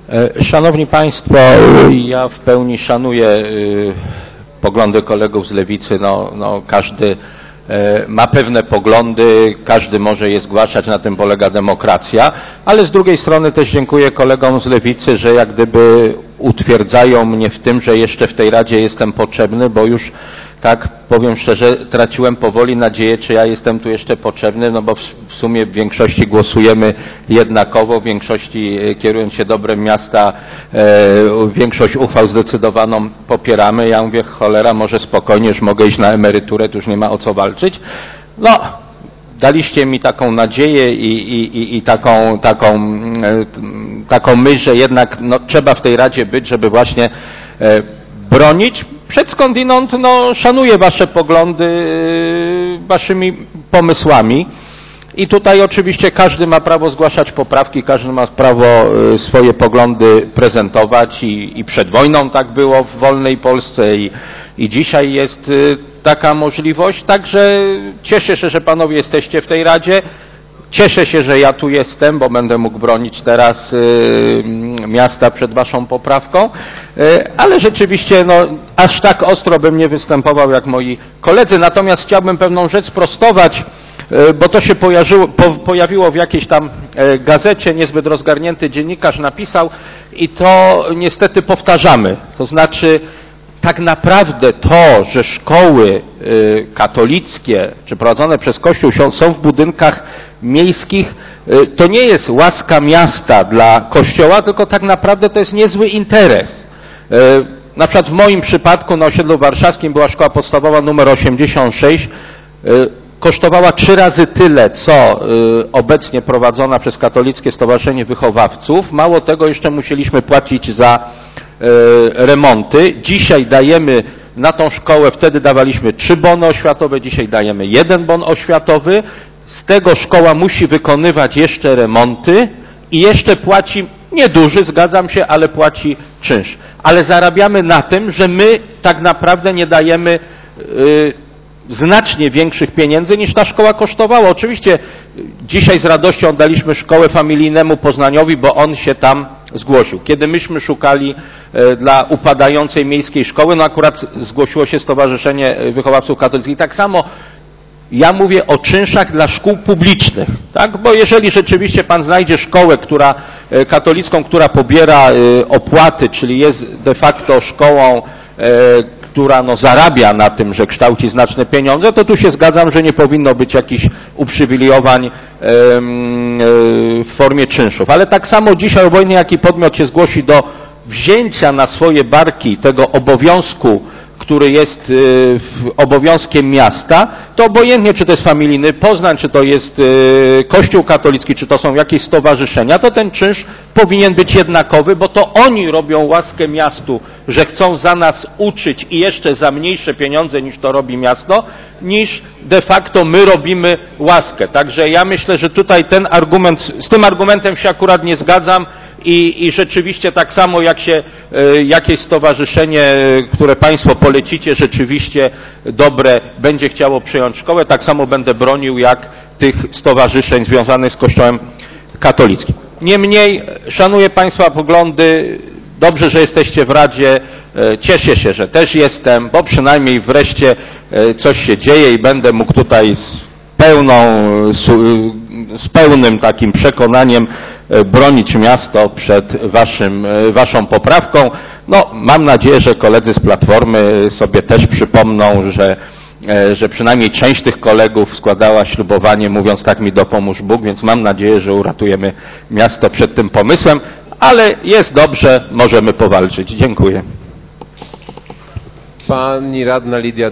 Szanowni Państwo, ja w pełni szanuję poglądy kolegów z lewicy. Każdy ma pewne poglądy, każdy może je zgłaszać, na tym polega demokracja, ale z drugiej strony też dziękuję kolegom z lewicy, że jak gdyby utwierdzają mnie w tym, że jeszcze w tej Radzie jestem potrzebny, bo już tak powiem szczerze, traciłem powoli nadzieję, czy ja jestem tu jeszcze potrzebny, no bo w sumie w większości głosujemy jednakowo, w większości kierując się dobrem miasta, większość uchwał zdecydowaną popieramy. Ja mówię, cholera, może spokojnie, już mogę iść na emeryturę, tu już nie ma o co walczyć. No, daliście mi taką nadzieję i taką myśl, że jednak trzeba w tej Radzie być, żeby właśnie bronić. Przed skądinąd szanuję wasze poglądy, waszymi pomysłami i tutaj oczywiście każdy ma prawo zgłaszać poprawki, każdy ma prawo swoje poglądy prezentować i przed wojną tak było w wolnej Polsce i dzisiaj jest taka możliwość, także cieszę się, że panowie jesteście w tej Radzie. Cieszę się, że ja tu jestem, bo będę mógł bronić teraz miasta przed waszą poprawką, ale rzeczywiście aż tak ostro bym nie występował jak moi koledzy. Natomiast chciałbym pewną rzecz sprostować, bo to się pojawiło w jakiejś tam gazecie, niezbyt rozgarnięty dziennikarz napisał i to niestety powtarzamy. To znaczy tak naprawdę to, że szkoły katolickie czy prowadzone przez Kościół są w budynkach miejskich, to nie jest łaska miasta dla Kościoła, tylko tak naprawdę to jest niezły interes. Na przykład w moim przypadku na osiedlu warszawskim była szkoła podstawowa numer 86, kosztowała 3 razy tyle, co obecnie prowadzona przez Katolickie Stowarzyszenie Wychowawców. Mało tego, jeszcze musieliśmy płacić za remonty. Dzisiaj dajemy na tą szkołę, wtedy dawaliśmy 3 bony oświatowe, dzisiaj dajemy 1 bon oświatowy. Z tego szkoła musi wykonywać jeszcze remonty i jeszcze płaci, nieduży, zgadzam się, ale płaci czynsz. Ale zarabiamy na tym, że my tak naprawdę nie dajemy znacznie większych pieniędzy niż ta szkoła kosztowała. Oczywiście dzisiaj z radością oddaliśmy szkołę familijnemu Poznaniowi, bo on się tam zgłosił. Kiedy myśmy szukali dla upadającej miejskiej szkoły, akurat zgłosiło się Stowarzyszenie Wychowawców Katolickich. Tak samo ja mówię o czynszach dla szkół publicznych, tak? Bo jeżeli rzeczywiście pan znajdzie szkołę, katolicką, która pobiera opłaty, czyli jest de facto szkołą, która zarabia na tym, że kształci znaczne pieniądze, to tu się zgadzam, że nie powinno być jakichś uprzywilejowań w formie czynszów. Ale tak samo dzisiaj obojętnie jaki podmiot się zgłosi do wzięcia na swoje barki tego obowiązku, który jest obowiązkiem miasta, to obojętnie czy to jest familijny Poznań, czy to jest Kościół katolicki, czy to są jakieś stowarzyszenia, to ten czynsz powinien być jednakowy, bo to oni robią łaskę miastu, że chcą za nas uczyć i jeszcze za mniejsze pieniądze niż to robi miasto, niż de facto my robimy łaskę. Także ja myślę, że tutaj z tym argumentem się akurat nie zgadzam i rzeczywiście tak samo jak się jakieś stowarzyszenie, które państwo polecicie, rzeczywiście dobre, będzie chciało przyjąć szkołę, tak samo będę bronił jak tych stowarzyszeń związanych z Kościołem katolickim. Niemniej szanuję państwa poglądy, dobrze, że jesteście w Radzie, cieszę się, że też jestem, bo przynajmniej wreszcie coś się dzieje i będę mógł tutaj z pełnym takim przekonaniem bronić miasto przed waszą poprawką. Mam nadzieję, że koledzy z Platformy sobie też przypomną, że przynajmniej część tych kolegów składała ślubowanie, mówiąc tak mi dopomóż Bóg, więc mam nadzieję, że uratujemy miasto przed tym pomysłem, ale jest dobrze, możemy powalczyć. Dziękuję. Pani radna Lidia